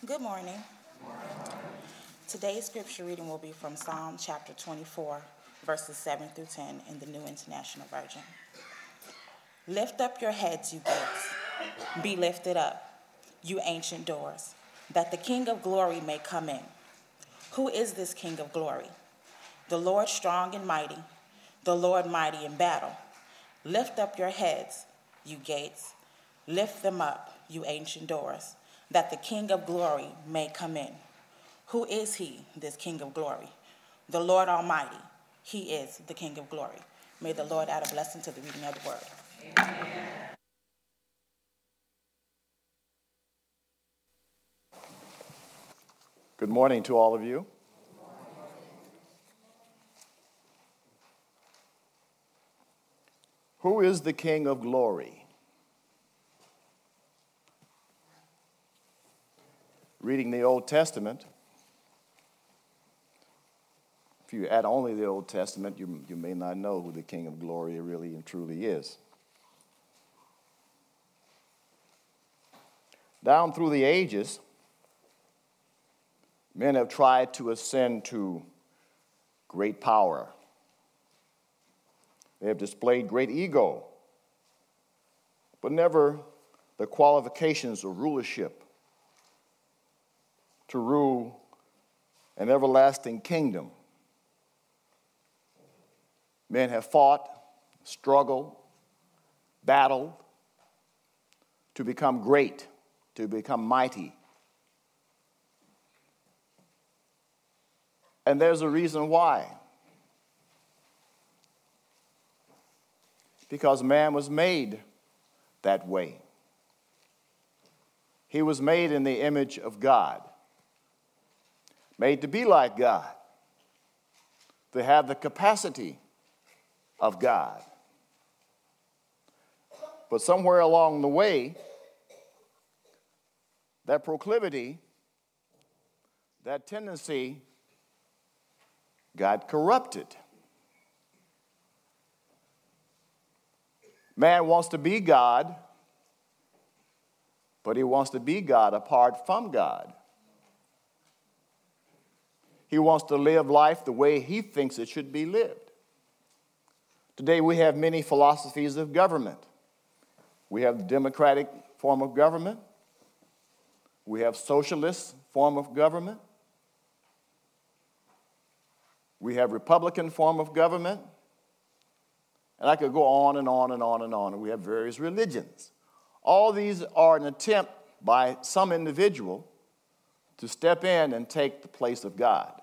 Good morning. Today's scripture reading will be from Psalm chapter 24, verses 7 through 10 in the New International Version. Lift up your heads, you gates. Be lifted up, you ancient doors, that the King of glory may come in. Who is this King of glory? The Lord strong and mighty, the Lord mighty in battle. Lift up your heads, you gates. Lift them up, you ancient doors, that the King of glory may come in. Who is he, this King of glory? The Lord Almighty. He is the King of glory. May the Lord add a blessing to the reading of the word. Amen. Good morning to all of you. Who is the King of glory? Reading the Old Testament, if you add only the Old Testament, you may not know who the King of glory really and truly is. Down through the ages, men have tried to ascend to great power. They have displayed great ego, but never the qualifications of rulership to rule an everlasting kingdom. Men have fought, struggled, battled to become great, to become mighty. And there's a reason why. Because man was made that way. He was made in the image of God, made to be like God, to have the capacity of God. But somewhere along the way, that proclivity, that tendency got corrupted. Man wants to be God, but he wants to be God apart from God. He wants to live life the way he thinks it should be lived. Today we have many philosophies of government. We have the democratic form of government. We have socialist form of government. We have Republican form of government. And I could go on and on and on and on. And we have various religions. All these are an attempt by some individual to step in and take the place of God.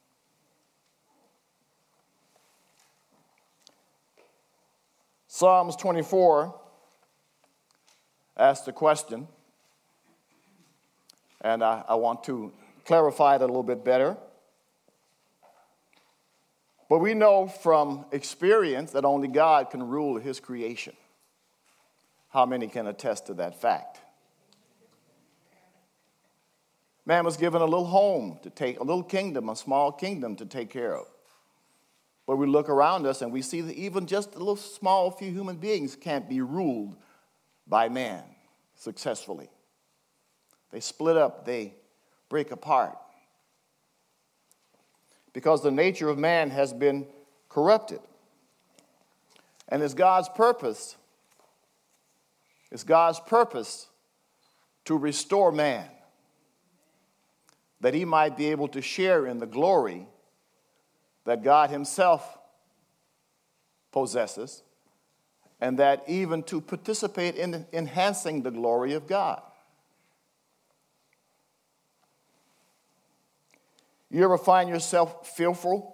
Psalms 24 asks the question, and I want to clarify it a little bit better. But we know from experience that only God can rule his creation. How many can attest to that fact? Man was given a little home to take, a little kingdom, a small kingdom to take care of. But we look around us and we see that even just a little small few human beings can't be ruled by man successfully. They split up, they break apart. Because the nature of man has been corrupted. And it's God's purpose to restore man, that he might be able to share in the glory that God himself possesses, and that even to participate in enhancing the glory of God. You ever find yourself fearful?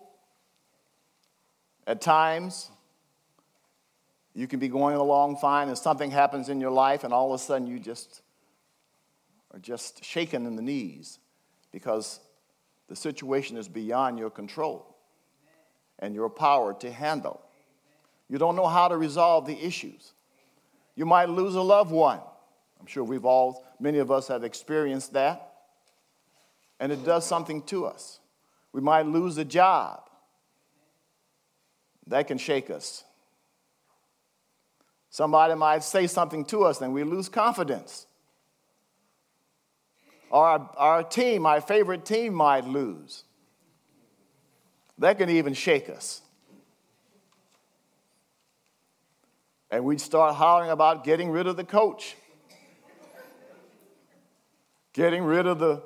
At times, you can be going along fine and something happens in your life and all of a sudden you are just shaken in the knees because the situation is beyond your control and your power to handle. You don't know how to resolve the issues. You might lose a loved one. I'm sure many of us have experienced that. And it does something to us. We might lose a job. That can shake us. Somebody might say something to us and we lose confidence. Or our team, my favorite team, might lose. That can even shake us. And we'd start hollering about getting rid of the coach, getting rid of the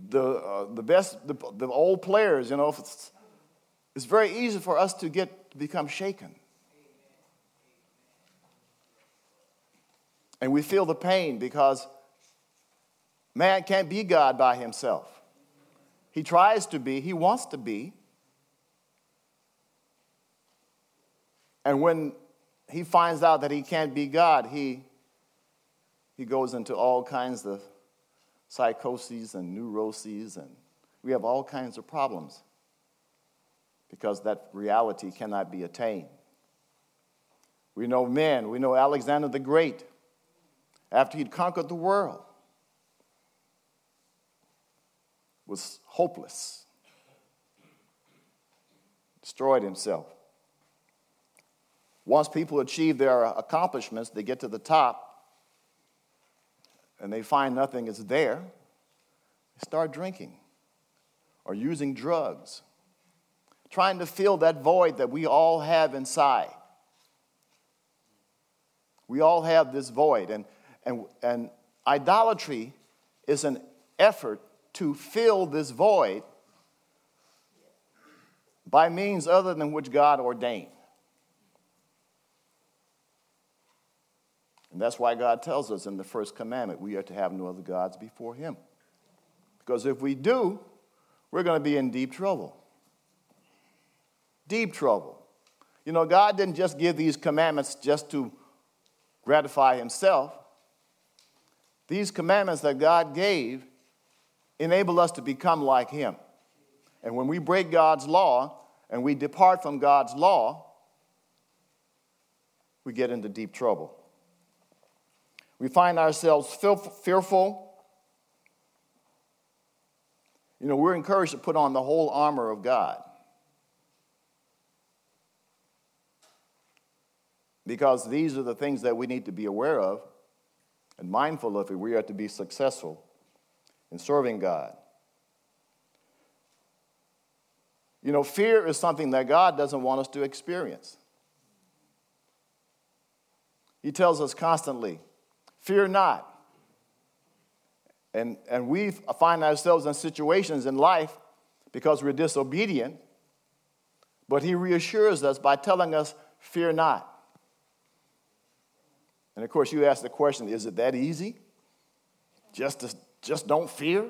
old players. It's very easy for us to become shaken. And we feel the pain because man can't be God by himself. He tries to be, he wants to be. And when he finds out that he can't be God, he goes into all kinds of psychoses and neuroses, and we have all kinds of problems because that reality cannot be attained. We know Alexander the Great, after he'd conquered the world, was hopeless, destroyed himself. Once people achieve their accomplishments, they get to the top, and they find nothing is there. They start drinking or using drugs, trying to fill that void that we all have inside. We all have this void, and idolatry is an effort to fill this void by means other than which God ordained. And that's why God tells us in the first commandment, we are to have no other gods before him. Because if we do, we're going to be in deep trouble. Deep trouble. God didn't just give these commandments just to gratify himself. These commandments that God gave enable us to become like him. And when we break God's law and we depart from God's law, we get into deep trouble. We find ourselves fearful. We're encouraged to put on the whole armor of God. Because these are the things that we need to be aware of and mindful of if we are to be successful in serving God. Fear is something that God doesn't want us to experience. He tells us constantly, fear not. And we find ourselves in situations in life because we're disobedient, but he reassures us by telling us, fear not. And of course, you ask the question, is it that easy? Just don't fear?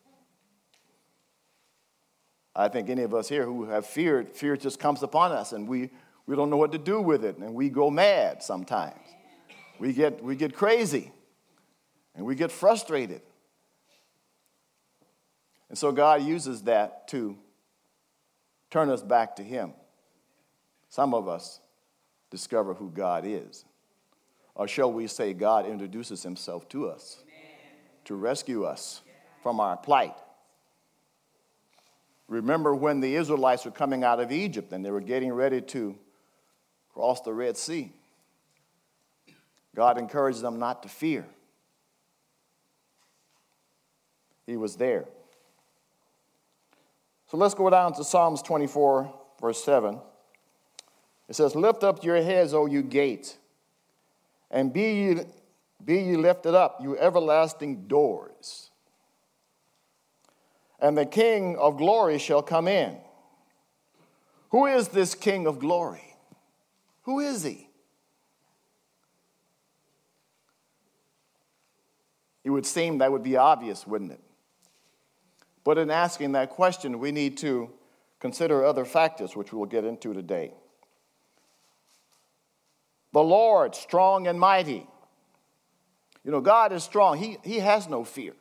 I think any of us here who have fear just comes upon us, and we don't know what to do with it, and we go mad sometimes. We get crazy, and we get frustrated. And so God uses that to turn us back to him. Some of us discover who God is. Or shall we say God introduces himself to us to rescue us from our plight. Remember when the Israelites were coming out of Egypt and they were getting ready to cross the Red Sea. God encouraged them not to fear. He was there. So let's go down to Psalms 24, verse 7. It says, lift up your heads, O you gates, and be ye lifted up, you everlasting doors. And the King of glory shall come in. Who is this King of glory? Who is he? It would seem that would be obvious, wouldn't it? But in asking that question, we need to consider other factors, which we'll get into today. The Lord, strong and mighty. God is strong. He has no fear.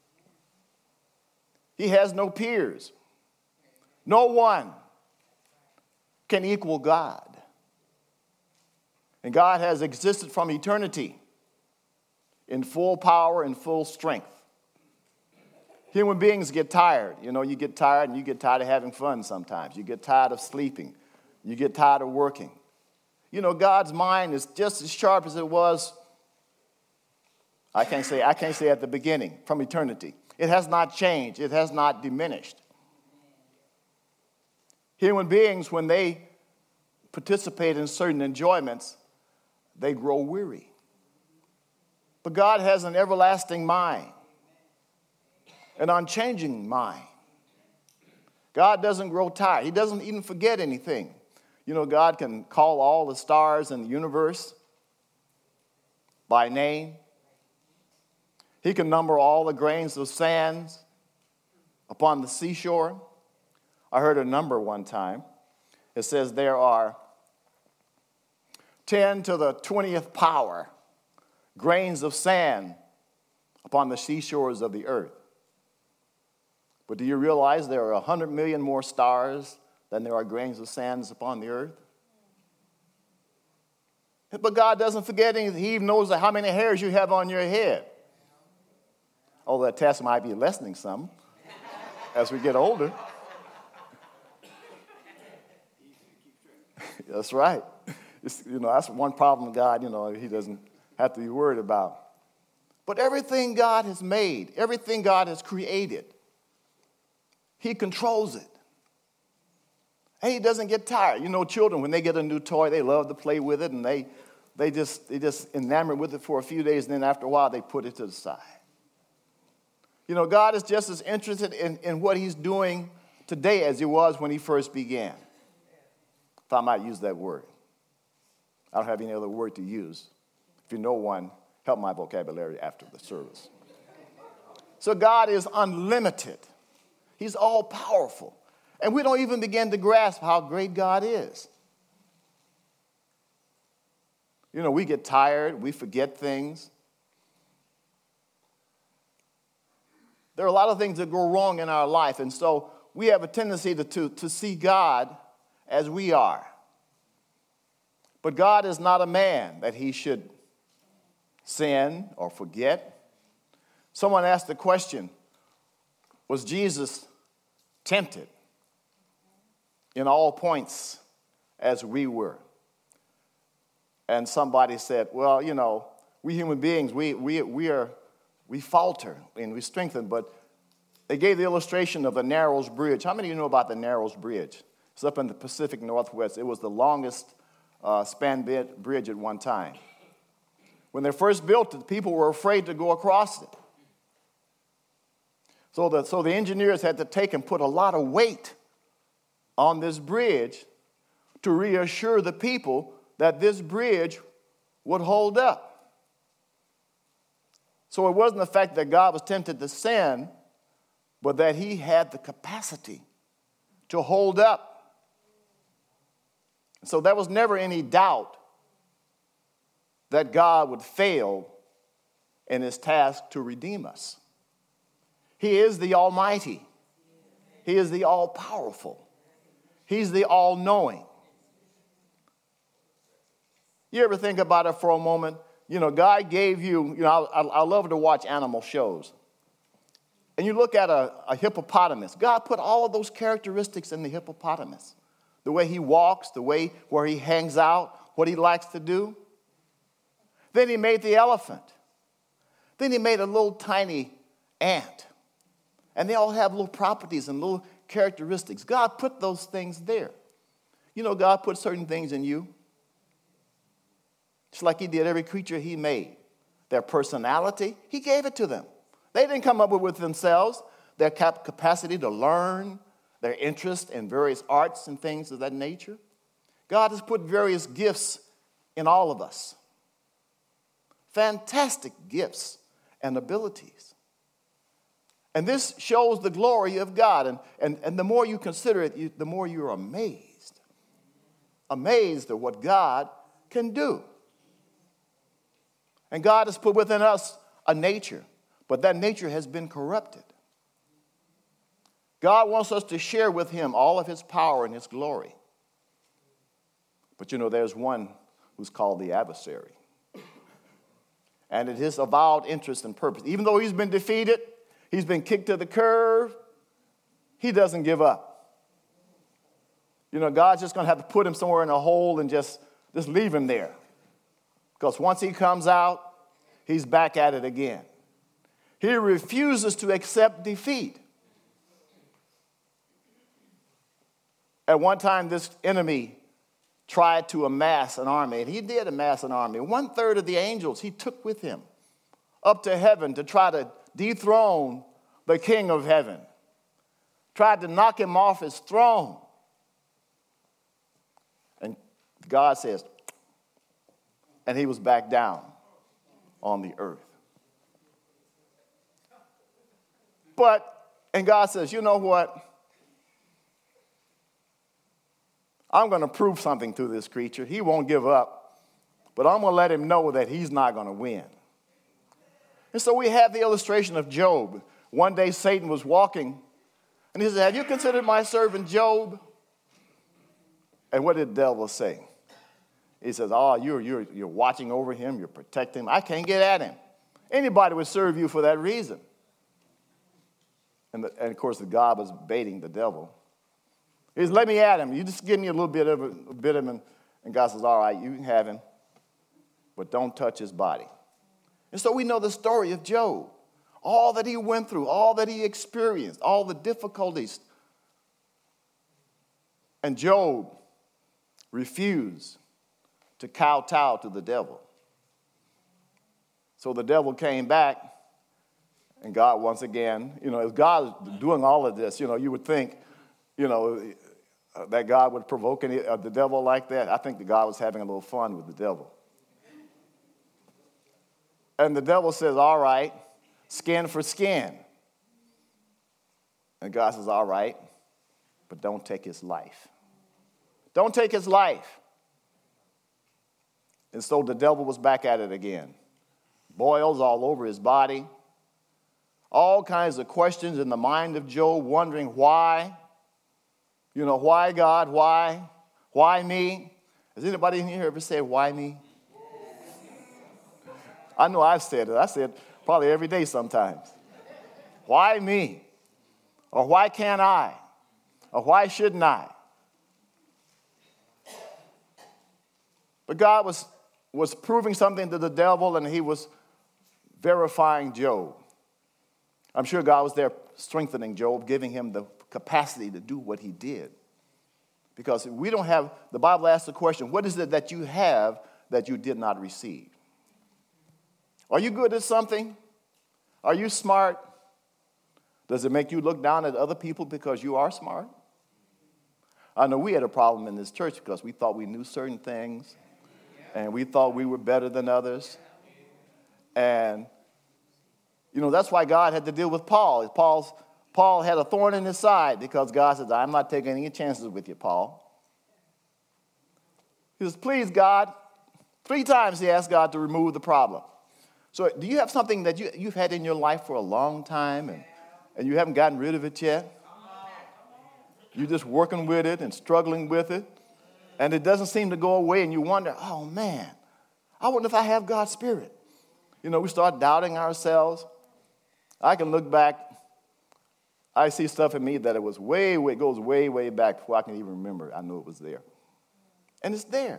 He has no peers. No one can equal God. And God has existed from eternity in full power and full strength. Human beings get tired. You get tired and you get tired of having fun sometimes. You get tired of sleeping. You get tired of working. God's mind is just as sharp as it was, I can't say at the beginning, from eternity. It has not changed. It has not diminished. Human beings, when they participate in certain enjoyments, they grow weary. But God has an everlasting mind, an unchanging mind. God doesn't grow tired. He doesn't even forget anything. You know, God can call all the stars in the universe by name. He can number all the grains of sand upon the seashore. I heard a number one time. It says there are 10 to the 20th power grains of sand upon the seashores of the earth. But do you realize there are 100 million more stars than there are grains of sand upon the earth? But God doesn't forget anything. He even knows how many hairs you have on your head. Although that test might be lessening some as we get older. That's right. That's one problem God, he doesn't have to be worried about. But everything God has made, everything God has created, He controls it. And He doesn't get tired. Children, when they get a new toy, they love to play with it, and they just enamored with it for a few days, and then after a while, they put it to the side. God is just as interested in what He's doing today as He was when He first began. If I might use that word. I don't have any other word to use. If you know one, help my vocabulary after the service. So God is unlimited. He's all-powerful. And we don't even begin to grasp how great God is. We get tired. We forget things. There are a lot of things that go wrong in our life. And so we have a tendency to see God as we are. But God is not a man that He should sin or forget. Someone asked the question, was Jesus tempted in all points as we were? And somebody said, well, we human beings, we falter and we strengthen, but they gave the illustration of the Narrows Bridge. How many of you know about the Narrows Bridge? It's up in the Pacific Northwest. It was the longest span bridge at one time. When they first built it, people were afraid to go across it. So the engineers had to take and put a lot of weight on this bridge to reassure the people that this bridge would hold up. So it wasn't the fact that God was tempted to sin, but that He had the capacity to hold up. So there was never any doubt that God would fail in His task to redeem us. He is the Almighty. He is the All-Powerful. He's the All-Knowing. You ever think about it for a moment? God gave you, I love to watch animal shows. And you look at a hippopotamus. God put all of those characteristics in the hippopotamus. The way he walks, the way where he hangs out, what he likes to do. Then He made the elephant. Then He made a little tiny ant. And they all have little properties and little characteristics. God put those things there. God put certain things in you. Just like He did every creature He made. Their personality, He gave it to them. They didn't come up with it themselves. Their capacity to learn, their interest in various arts and things of that nature. God has put various gifts in all of us. Fantastic gifts and abilities. And this shows the glory of God. And the more you consider it, the more you're amazed. Amazed at what God can do. And God has put within us a nature, but that nature has been corrupted. God wants us to share with Him all of His power and His glory. But there's one who's called the adversary. And it is avowed interest and purpose. Even though he's been defeated, he's been kicked to the curb, he doesn't give up. God's just going to have to put him somewhere in a hole and just leave him there. Because once he comes out, he's back at it again. He refuses to accept defeat. At one time, this enemy tried to amass an army, and he did amass an army. 1/3 of the angels he took with him up to heaven to try to dethrone the king of heaven, tried to knock him off his throne. And God says, and he was back down on the earth. And God says, you know what? I'm going to prove something to this creature. He won't give up, but I'm going to let him know that he's not going to win. And so we have the illustration of Job. One day Satan was walking, and he said, have you considered my servant Job? And what did the devil say? He says, oh, you're watching over him, you're protecting him. I can't get at him. Anybody would serve you for that reason. And of course, God was baiting the devil. He says, let me at him. You just give me a little bit of him. And God says, all right, you can have him, but don't touch his body. And so we know the story of Job. All that he went through, all that he experienced, all the difficulties. And Job refused to kowtow to the devil. So the devil came back, and God once again, as God is doing all of this, you would think, that God would provoke the devil like that. I think that God was having a little fun with the devil. And the devil says, all right, skin for skin. And God says, all right, but don't take his life. Don't take his life. And so the devil was back at it again. Boils all over his body. All kinds of questions in the mind of Job, wondering why. Why God? Why? Why me? Has anybody in here ever said, why me? I know I've said it. I say it probably every day sometimes. Why me? Or why can't I? Or why shouldn't I? But God was proving something to the devil, and he was verifying Job. I'm sure God was there strengthening Job, giving him the capacity to do what he did. Because we don't have, the Bible asks the question, what is it that you have that you did not receive? Are you good at something? Are you smart? Does it make you look down at other people because you are smart? I know we had a problem in this church because we thought we knew certain things, and we thought we were better than others. And, that's why God had to deal with Paul. Paul had a thorn in his side because God says, I'm not taking any chances with you, Paul. He says, please, God. 3 times he asked God to remove the problem. So do you have something that you've had in your life for a long time and you haven't gotten rid of it yet? You're just working with it and struggling with it, and it doesn't seem to go away, and you wonder, oh, man, I wonder if I have God's Spirit. We start doubting ourselves. I can look back. I see stuff in me that it was goes way, way back before I can even remember. I knew it was there. And it's there.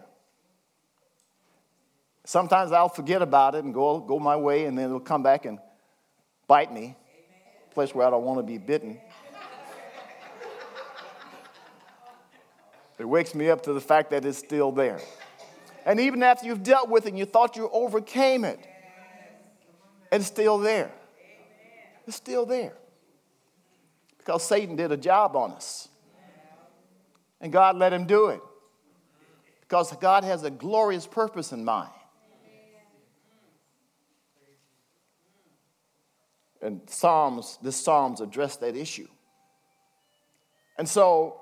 Sometimes I'll forget about it and go my way, and then it'll come back and bite me, a place where I don't want to be bitten. It wakes me up to the fact that it's still there. And even after you've dealt with it and you thought you overcame it, it's still there. It's still there. Because Satan did a job on us. And God let him do it. Because God has a glorious purpose in mind. And this Psalms address that issue. And so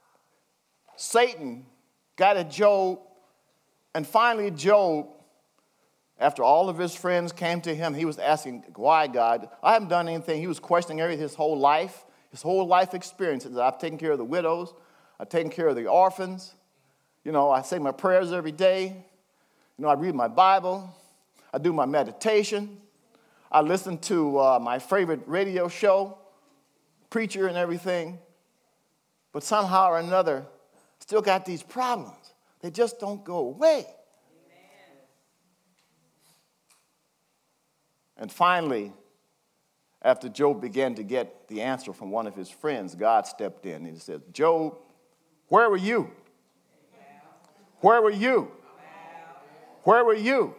Satan got at Job, and finally Job, after all of his friends came to him, he was asking, why, God? I haven't done anything. He was questioning his whole life experiences. I've taken care of the widows. I've taken care of the orphans. I say my prayers every day. I read my Bible. I do my meditation. I listen to my favorite radio show, preacher and everything. But somehow or another, still got these problems. They just don't go away. Amen. And finally, After Job began to get the answer from one of his friends, God stepped in and he said, Job, where were you? Where were you? Where were you?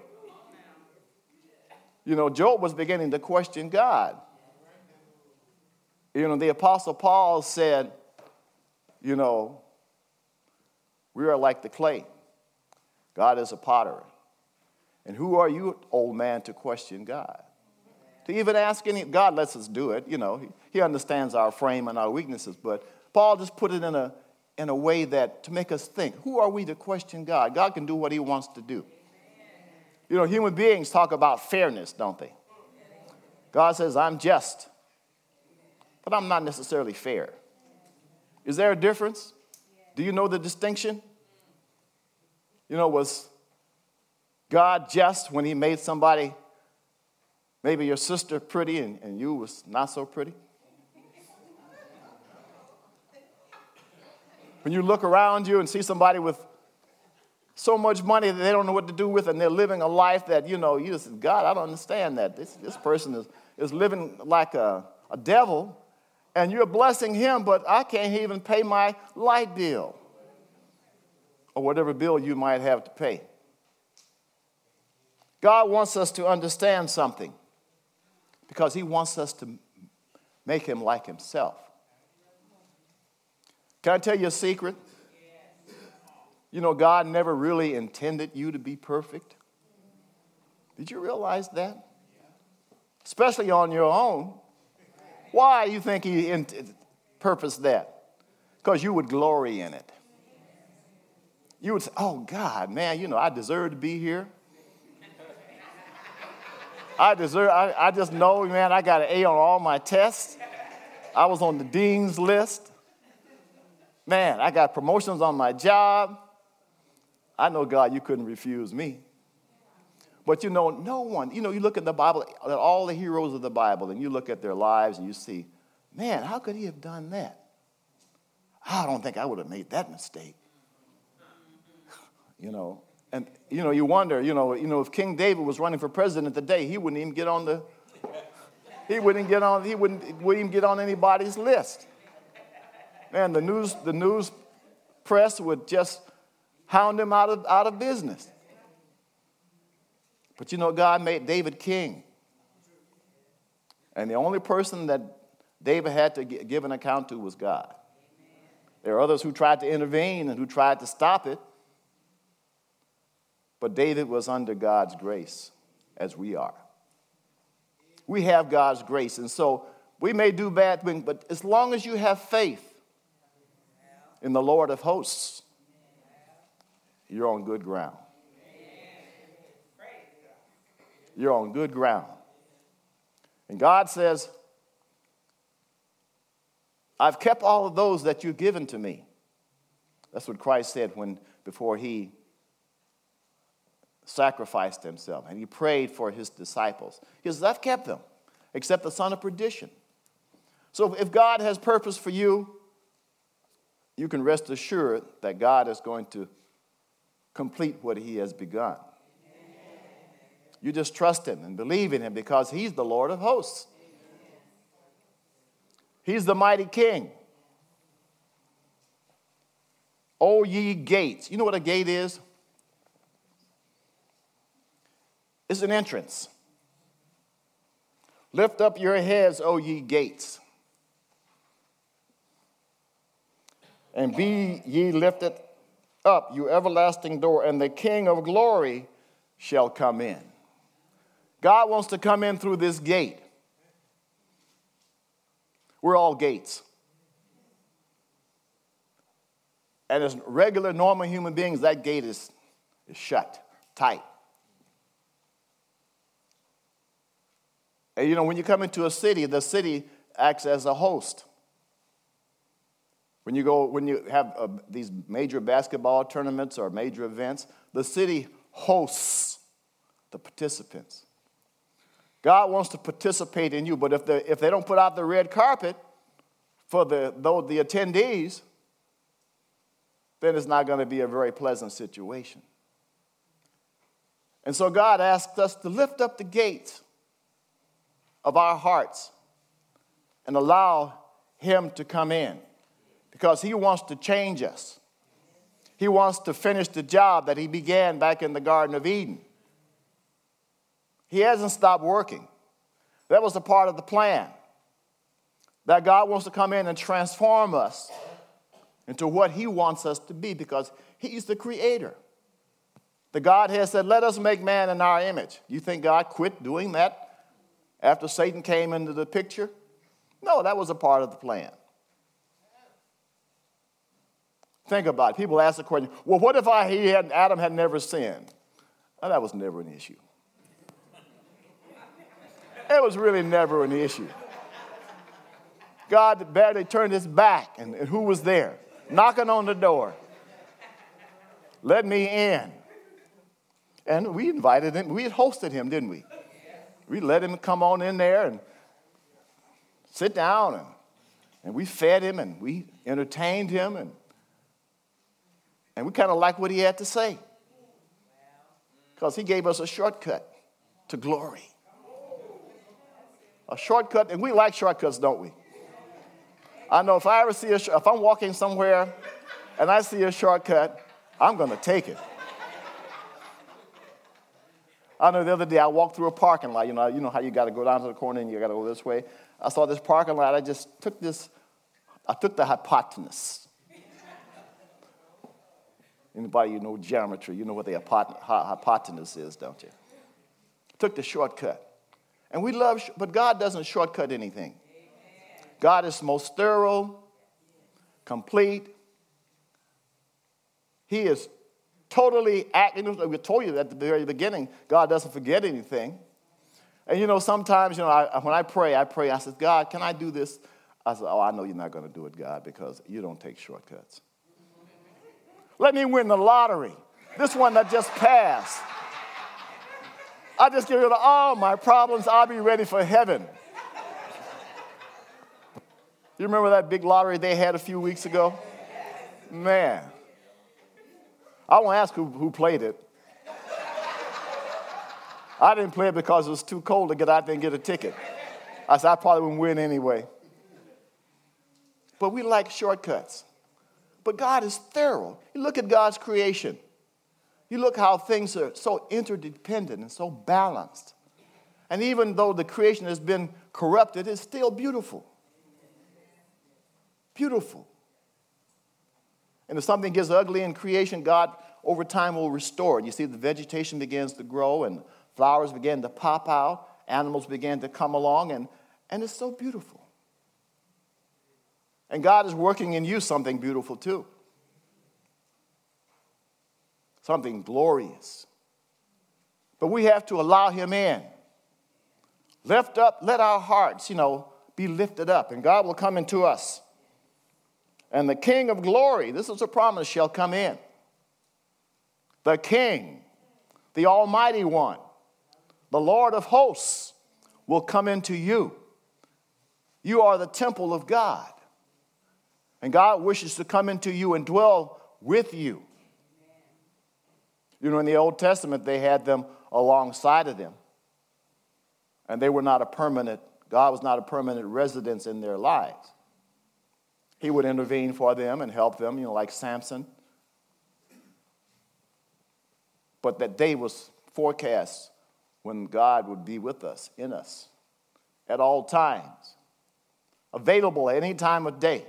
You know, Job was beginning to question God. You know, the Apostle Paul said, you know, we are like the clay. God is a potter. And who are you, old man, to question God? To even ask any, God lets us do it, you know. He understands our frame and our weaknesses. But Paul just put it in a way that to make us think, who are we to question God? God can do what he wants to do. You know, human beings talk about fairness, don't they? God says, I'm just, but I'm not necessarily fair. Is there a difference? Do you know the distinction? You know, was God just when he made somebody, maybe your sister, pretty and you was not so pretty? When you look around you and see somebody with so much money that they don't know what to do with, and they're living a life that, you know, you just, God, I don't understand that. This person is living like a devil, and you're blessing him, but I can't even pay my light bill or whatever bill you might have to pay. God wants us to understand something because he wants us to make him like himself. Can I tell you a secret? You know, God never really intended you to be perfect. Did you realize that? Especially on your own. Why do you think he purposed that? Because you would glory in it. You would say, oh, God, man, you know, I deserve to be here. I just know, man, I got an A on all my tests. I was on the dean's list. Man, I got promotions on my job. I know, God, you couldn't refuse me. But, you know, no one, you know, you look at the Bible, at all the heroes of the Bible, and you look at their lives and you see, man, how could he have done that? I don't think I would have made that mistake. You know, and, you know, you wonder, you know, if King David was running for president today, he wouldn't even get on he wouldn't even get on anybody's list. Man, the news press would just hound him out of business. But you know, God made David king. And the only person that David had to give an account to was God. There are others who tried to intervene and who tried to stop it. But David was under God's grace, as we are. We have God's grace. And so we may do bad things, but as long as you have faith in the Lord of hosts, you're on good ground. You're on good ground. And God says, I've kept all of those that you've given to me. That's what Christ said before he sacrificed himself and he prayed for his disciples. He says, I've kept them, except the son of perdition. So if God has purpose for you, you can rest assured that God is going to complete what he has begun. You just trust him and believe in him because he's the Lord of hosts. He's the mighty king. O ye gates. You know what a gate is? It's an entrance. Lift up your heads, O ye gates, and be ye lifted up, you everlasting door, and the King of glory shall come in. God wants to come in through this gate. We're all gates. And as regular, normal human beings, that gate is shut, tight. And you know, when you come into a city, the city acts as a host. When you have these major basketball tournaments or major events, the city hosts the participants. God wants to participate in you, but if they don't put out the red carpet for the attendees, then it's not going to be a very pleasant situation. And so God asked us to lift up the gates of our hearts and allow him to come in, because he wants to change us. He wants to finish the job that he began back in the Garden of Eden. He hasn't stopped working. That was a part of the plan, that God wants to come in and transform us into what he wants us to be, because he's the creator. The Godhead said, let us make man in our image. You think God quit doing that after Satan came into the picture? No, that was a part of the plan. Think about it. People ask the question, well, what if Adam had never sinned? Well, that was never an issue. It was really never an issue. God barely turned his back, and who was there? Knocking on the door. Let me in. And we invited him. We had hosted him, didn't we? We let him come on in there and sit down, and we fed him, and we entertained him, and we kind of liked what he had to say, because he gave us a shortcut to glory. A shortcut, and we like shortcuts, don't we? I know if I'm walking somewhere and I see a shortcut, I'm going to take it. I know the other day I walked through a parking lot. You know how you got to go down to the corner and you got to go this way. I saw this parking lot. I took the hypotenuse. Anybody know geometry, you know what the hypotenuse is, don't you? Took the shortcut. And we love, but God doesn't shortcut anything. God is most thorough, complete. He is totally acting. We told you at the very beginning, God doesn't forget anything. And sometimes, when I pray, I said, God, can I do this? I said, I know you're not going to do it, God, because you don't take shortcuts. Let me win the lottery. This one that just passed. I just get rid of all my problems. I'll be ready for heaven. You remember that big lottery they had a few weeks ago? Man. I won't ask who played it. I didn't play it because it was too cold to get out there and get a ticket. I said, I probably wouldn't win anyway. But we like shortcuts. But God is thorough. You look at God's creation. You look how things are so interdependent and so balanced. And even though the creation has been corrupted, it's still beautiful. Beautiful. And if something gets ugly in creation, God over time will restore it. You see, the vegetation begins to grow and flowers begin to pop out. Animals begin to come along, and it's so beautiful. And God is working in you something beautiful too. Something glorious. But we have to allow him in. Lift up, let our hearts, be lifted up, and God will come into us. And the King of glory, this is a promise, shall come in. The King, the Almighty One, the Lord of hosts will come into you. You are the temple of God. And God wishes to come into you and dwell with you. In the Old Testament, they had them alongside of them. And God was not a permanent residence in their lives. He would intervene for them and help them, like Samson. But that day was forecast when God would be with us, in us, at all times, available at any time of day.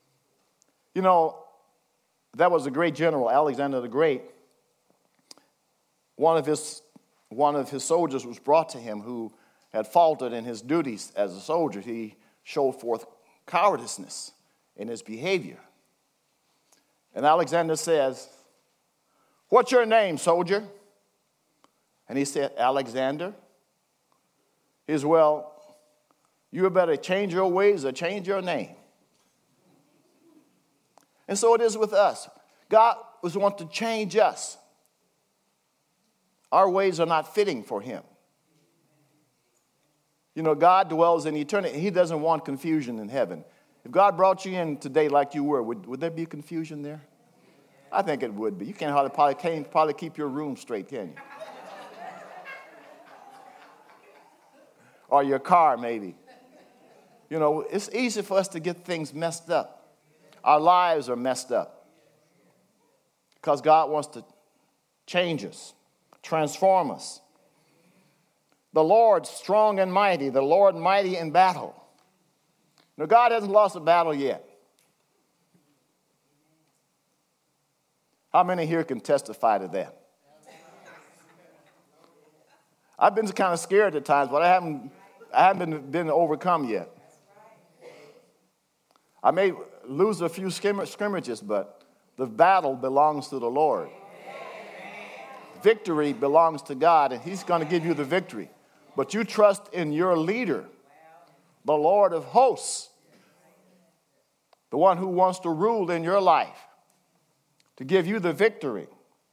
That was a great general, Alexander the Great. One of his soldiers was brought to him who had faltered in his duties as a soldier. He showed forth cowardice in his behavior. And Alexander says, "What's your name, soldier?" And he said, "Alexander." He says, "Well, you better change your ways or change your name." And so it is with us. God wants to change us. Our ways are not fitting for him. God dwells in eternity. He doesn't want confusion in heaven. If God brought you in today like you were, would there be confusion there? I think it would be. You can't probably keep your room straight, can you? Or your car, maybe. You know, it's easy for us to get things messed up. Our lives are messed up because God wants to change us, transform us. The Lord strong and mighty, the Lord mighty in battle. Now, God hasn't lost a battle yet. How many here can testify to that? I've been kind of scared at times, but I haven't been overcome yet. I may lose a few scrimmages, but the battle belongs to the Lord. Victory belongs to God, and he's going to give you the victory. But you trust in your leader, the Lord of hosts, the one who wants to rule in your life, to give you the victory.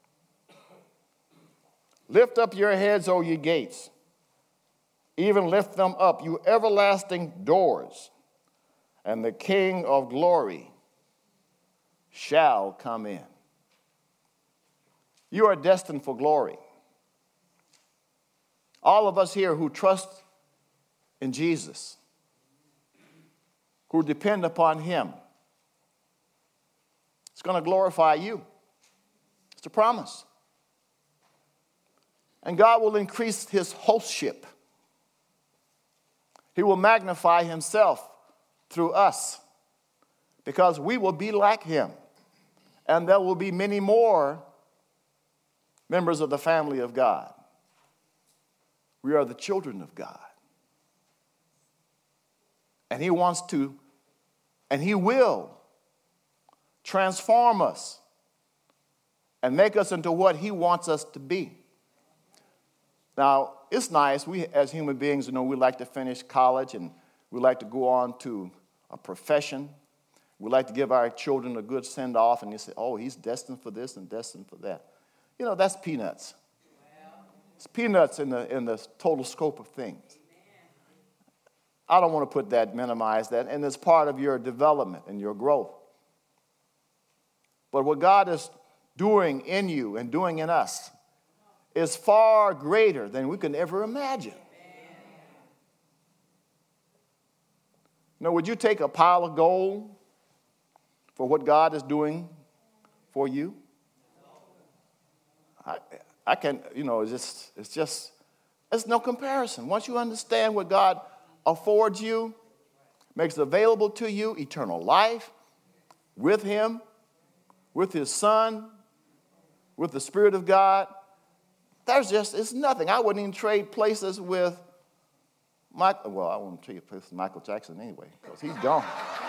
Lift up your heads, O ye gates. Even lift them up, you everlasting doors, and the King of glory shall come in. You are destined for glory. All of us here who trust in Jesus, who depend upon him, it's going to glorify you. It's a promise. And God will increase his hostship. He will magnify himself through us because we will be like him. And there will be many more members of the family of God. We are the children of God. And he wants to, and he will transform us and make us into what he wants us to be. Now, it's nice. We, as human beings, we like to finish college and we like to go on to a profession. We like to give our children a good send-off, and you say, oh, he's destined for this and destined for that. That's peanuts. It's peanuts in the total scope of things. I don't want to minimize that, and it's part of your development and your growth. But what God is doing in you and doing in us is far greater than we can ever imagine. Would you take a pile of gold for what God is doing for you? I can, it's no comparison. Once you understand what God affords you, makes available to you, eternal life with him, with his son, with the Spirit of God, it's nothing. I wouldn't even trade places with Michael. Well, I wouldn't trade places with Michael Jackson anyway, because he's gone.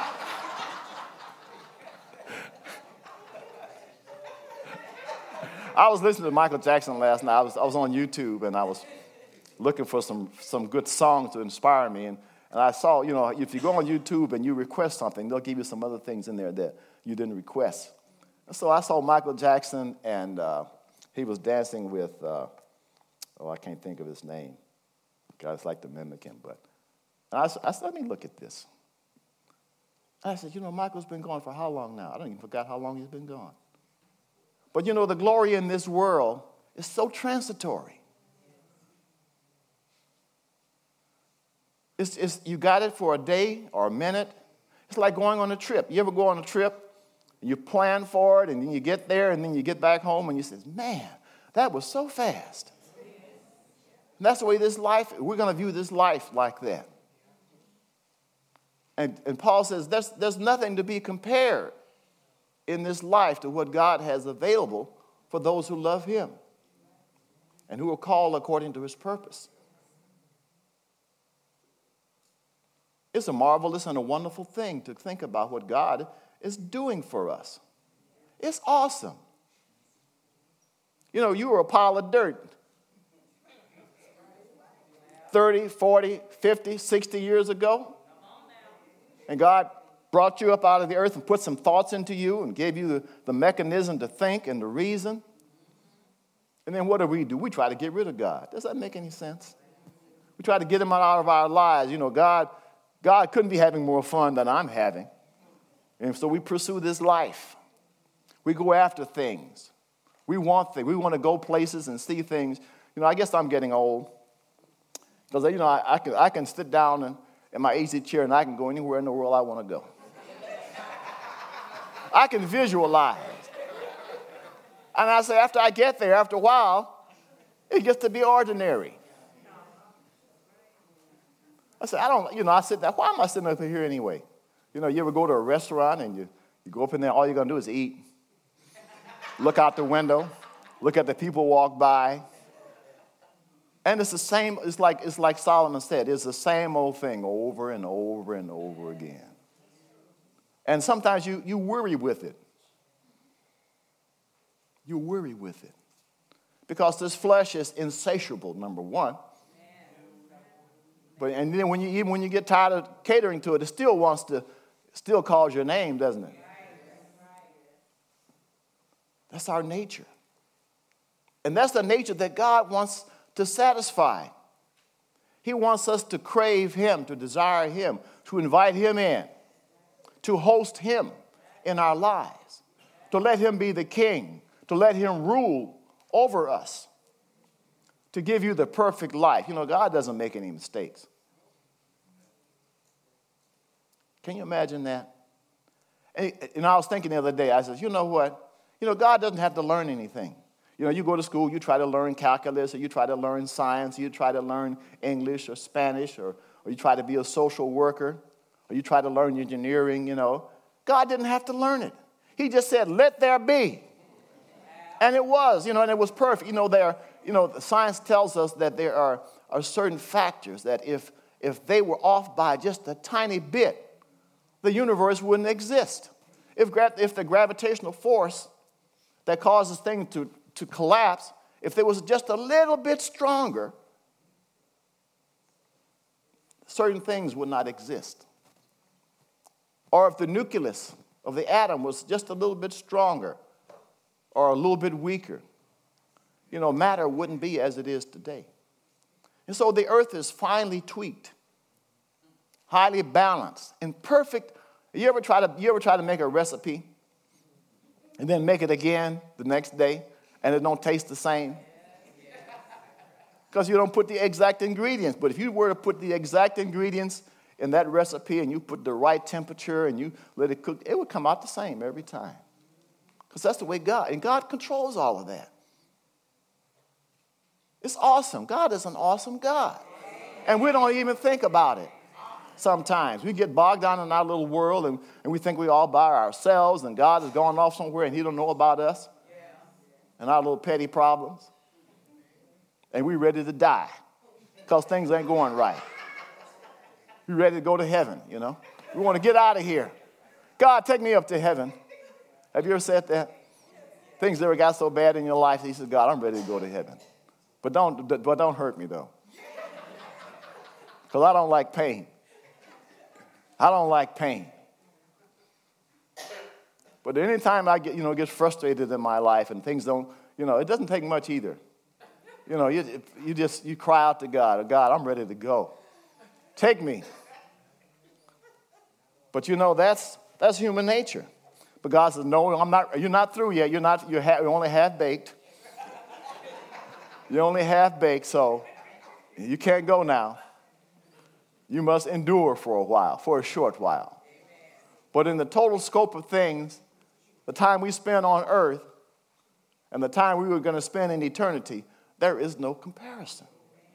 I was listening to Michael Jackson last night. I was on YouTube, and I was looking for some good songs to inspire me. And I saw, if you go on YouTube and you request something, they'll give you some other things in there that you didn't request. And so I saw Michael Jackson, and he was dancing with, I can't think of his name. Guys like to mimic him, but I said, let me look at this. I said, Michael's been gone for how long now? I don't even forgot how long he's been gone. But the glory in this world is so transitory. You got it for a day or a minute. It's like going on a trip. You ever go on a trip, you plan for it, and then you get there, and then you get back home, and you say, man, that was so fast. And that's the way this life, we're going to view this life like that. And Paul says there's nothing to be compared in this life to what God has available for those who love him and who are called according to his purpose. It's a marvelous and a wonderful thing to think about what God is doing for us. It's awesome. You were a pile of dirt 30, 40, 50, 60 years ago. And God brought you up out of the earth and put some thoughts into you and gave you the mechanism to think and to reason. And then what do? We try to get rid of God. Does that make any sense? We try to get him out of our lives. God couldn't be having more fun than I'm having. And so we pursue this life. We go after things. We want things. We want to go places and see things. I guess I'm getting old. Because, I can sit down in my easy chair and I can go anywhere in the world I want to go. I can visualize. And I say, after I get there, after a while, it gets to be ordinary. I said, I sit there, why am I sitting up here anyway? You ever go to a restaurant and you go up in there, all you're going to do is eat, look out the window, look at the people walk by. And it's the same, it's like Solomon said, it's the same old thing over and over and over again. And sometimes you worry with it. You worry with it. Because this flesh is insatiable, number one. And then even when you get tired of catering to it, it still calls your name, doesn't it? That's our nature. And that's the nature that God wants to satisfy. He wants us to crave him, to desire him, to invite him in, to host him in our lives, to let him be the king, to let him rule over us, to give you the perfect life. God doesn't make any mistakes. Can you imagine that? And I was thinking the other day, I said, you know what? God doesn't have to learn anything. You go to school, you try to learn calculus, or you try to learn science, or you try to learn English or Spanish, or you try to be a social worker, or you try to learn engineering, God didn't have to learn it. He just said, let there be. And it was, and it was perfect. Science tells us that there are certain factors that if they were off by just a tiny bit, the universe wouldn't exist. If the gravitational force that causes things to collapse, if it was just a little bit stronger, certain things would not exist. Or if the nucleus of the atom was just a little bit stronger or a little bit weaker, matter wouldn't be as it is today. And so the earth is finely tweaked, highly balanced, and perfect. You ever try to make a recipe and then make it again the next day and it don't taste the same? Because you don't put the exact ingredients. But if you were to put the exact ingredients in that recipe and you put the right temperature and you let it cook, it would come out the same every time. Because that's the way God controls all of that. It's awesome. God is an awesome God. And we don't even think about it sometimes. We get bogged down in our little world and we think we all by ourselves and God has gone off somewhere and he don't know about us and our little petty problems. And we're ready to die because things ain't going right. We're ready to go to heaven, We want to get out of here. God, take me up to heaven. Have you ever said that? Things never got so bad in your life. He said, God, I'm ready to go to heaven. But don't hurt me, though. Because I don't like pain. I don't like pain. But anytime I get frustrated in my life and things don't, it doesn't take much either. You cry out to God, oh, God, I'm ready to go. Take me. But that's human nature. But God says, no, I'm not. You're not through yet. You're only half baked. You're only half baked, so you can't go now. You must endure for a short while. But in the total scope of things, the time we spend on earth and the time we were going to spend in eternity, there is no comparison.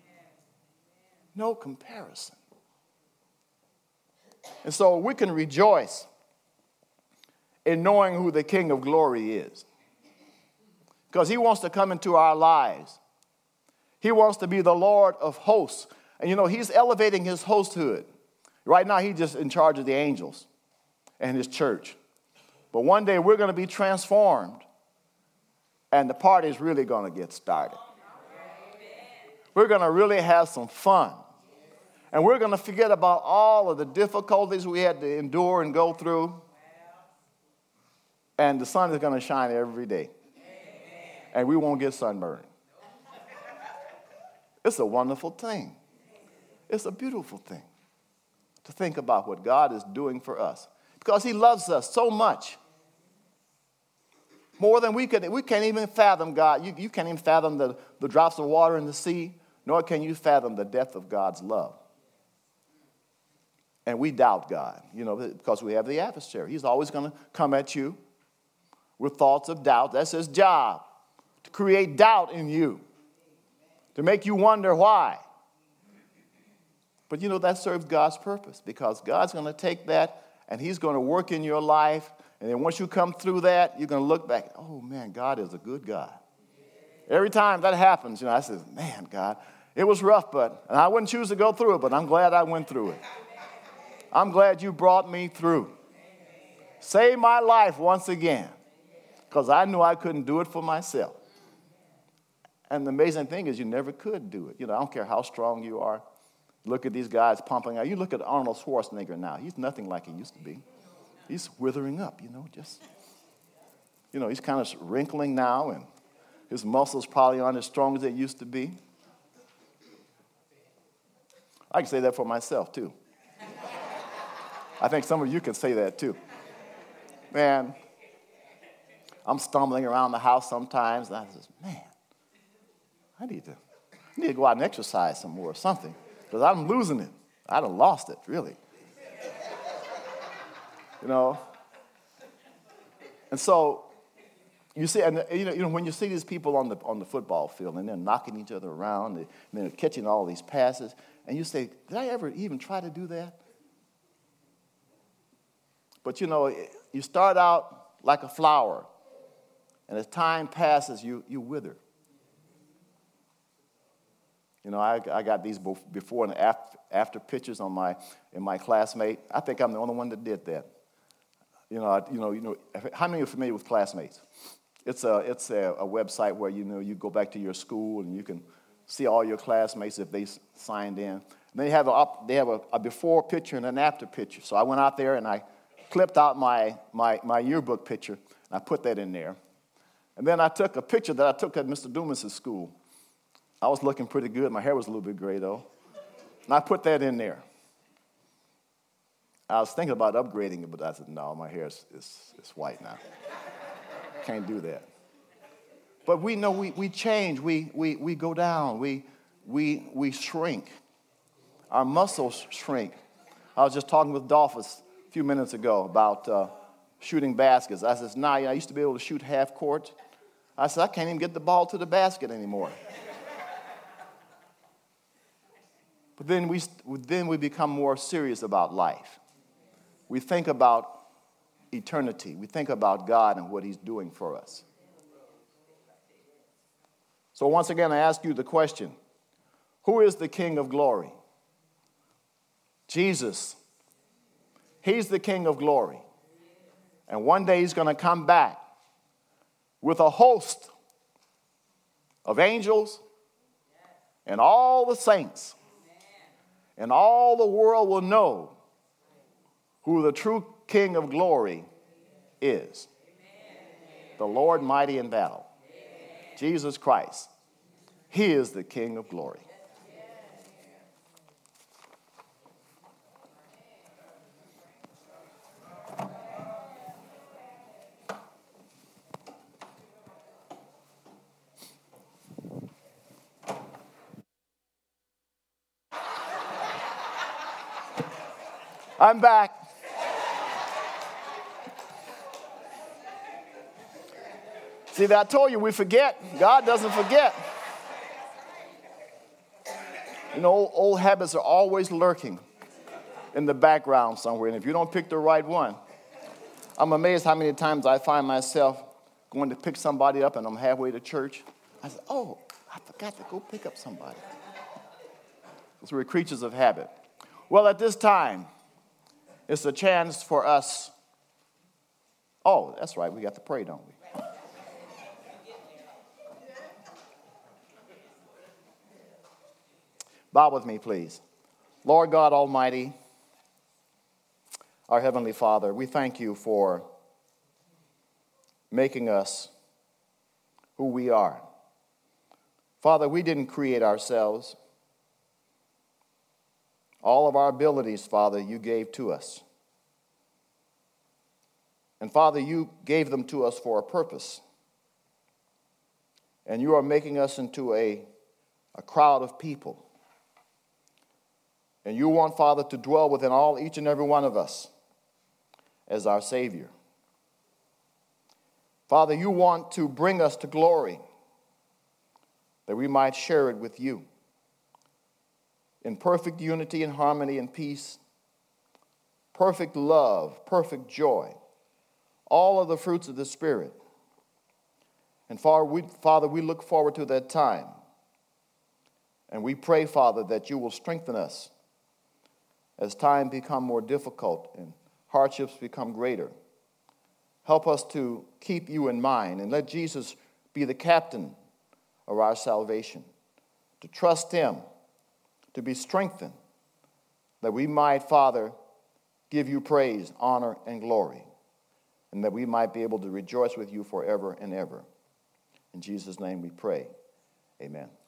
No comparison. And so we can rejoice in knowing who the King of Glory is. Because he wants to come into our lives. He wants to be the Lord of hosts. And he's elevating his hosthood. Right now, he's just in charge of the angels and his church. But one day, we're going to be transformed. And the party's really going to get started. We're going to really have some fun. And we're going to forget about all of the difficulties we had to endure and go through. And the sun is going to shine every day. And we won't get sunburned. It's a wonderful thing. It's a beautiful thing to think about what God is doing for us. Because he loves us so much. More than we can't even fathom God. You can't even fathom the drops of water in the sea, nor can you fathom the depth of God's love. and we doubt God, because we have the adversary. He's always going to come at you with thoughts of doubt. That's his job, to create doubt in you, to make you wonder why. But that serves God's purpose, because God's going to take that and he's going to work in your life. And then once you come through that, you're going to look back, oh man, God is a good God. Every time that happens, I say, man, God, it was rough, and I wouldn't choose to go through it, but I'm glad I went through it. I'm glad you brought me through. Saved my life once again, because I knew I couldn't do it for myself. And the amazing thing is you never could do it. I don't care how strong you are. Look at these guys pumping out. You look at Arnold Schwarzenegger now. He's nothing like he used to be. He's withering up, he's kind of wrinkling now, and his muscles probably aren't as strong as they used to be. I can say that for myself, too. I think some of you can say that, too. Man, I'm stumbling around the house sometimes, and I say, man, I need to go out and exercise some more or something, because I'm losing it. I done lost it, really. And so, you see, and when you see these people on the football field, and they're knocking each other around, and they're catching all these passes, and you say, did I ever even try to do that? But you start out like a flower, and as time passes, you wither. I got these before and after pictures in my classmate. I think I'm the only one that did that. How many are familiar with Classmates? It's a website where you go back to your school and you can see all your classmates if they signed in. And then they have a before picture and an after picture. So I went out there and I clipped out my yearbook picture and I put that in there. And then I took a picture that I took at Mr. Dumas' school. I was looking pretty good. My hair was a little bit gray though, and I put that in there. I was thinking about upgrading it, but I said, no, my hair is white now. Can't do that. But we know we change, we go down, we shrink. Our muscles shrink. I was just talking with Dolphus a few minutes ago about shooting baskets. I said, I used to be able to shoot half court. I said, I can't even get the ball to the basket anymore. But then we become more serious about life. We think about eternity. We think about God and what he's doing for us. So once again, I ask you the question, who is the King of glory? Jesus. He's the King of glory. And one day he's going to come back with a host of angels and all the saints. And all the world will know who the true King of glory is. The Lord mighty in battle. Jesus Christ. He is the King of glory. I'm back. See, I told you we forget. God doesn't forget. Old habits are always lurking in the background somewhere. And if you don't pick the right one, I'm amazed how many times I find myself going to pick somebody up and I'm halfway to church. I said, oh, I forgot to go pick up somebody. Because we're creatures of habit. Well, at this time, it's a chance for us. Oh, that's right. We got to pray, don't we? Bow with me, please. Lord God Almighty, our Heavenly Father, we thank you for making us who we are. Father, we didn't create ourselves. All of our abilities, Father, you gave to us. And Father, you gave them to us for a purpose. And you are making us into a crowd of people And you want, Father, to dwell within each and every one of us as our Savior. Father, you want to bring us to glory that we might share it with you in perfect unity and harmony and peace, perfect love, perfect joy, all of the fruits of the Spirit. And Father, we look forward to that time. And we pray, Father, that you will strengthen us as time becomes more difficult and hardships become greater. Help us to keep you in mind and let Jesus be the captain of our salvation, to trust him, to be strengthened, that we might, Father, give you praise, honor, and glory, and that we might be able to rejoice with you forever and ever. In Jesus' name we pray. Amen.